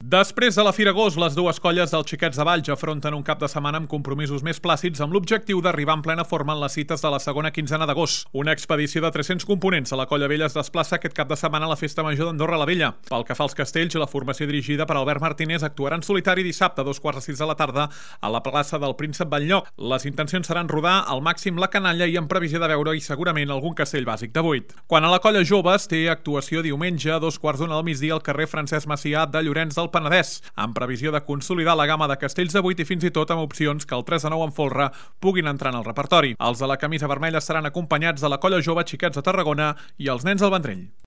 Després de la Fira Gos, les dues colles dels Xiquets de Valls afronten un cap de setmana amb compromisos més plàcids amb l'objectiu d'arribar en plena forma en les cites de la segona quinzena d'agost. Una expedició de 300 components a la Colla Vella es desplaça aquest cap de setmana a la Festa Major d'Andorra la Vella. Pel que fa als castells, la formació dirigida per Albert Martínez actuarà en solitari dissabte a 5:15 de la tarda a la plaça del Príncep Batlló. Les intencions seran rodar al màxim la canalla i en previsió de veure-hi segurament algun castell bàsic de 8. Quan a la Colla Joves té actuació diumenge a 2:15 del migdia al carrer Francesc Macià de Llorenç del Penedès, amb previsió de consolidar la gamma de castells de 8 i fins i tot amb opcions que el 3 de 9 en folre puguin entrar en el repertori. Els de la camisa vermella seran acompanyats de la Colla Jove Xiquets de Tarragona i els Nens del Vendrell.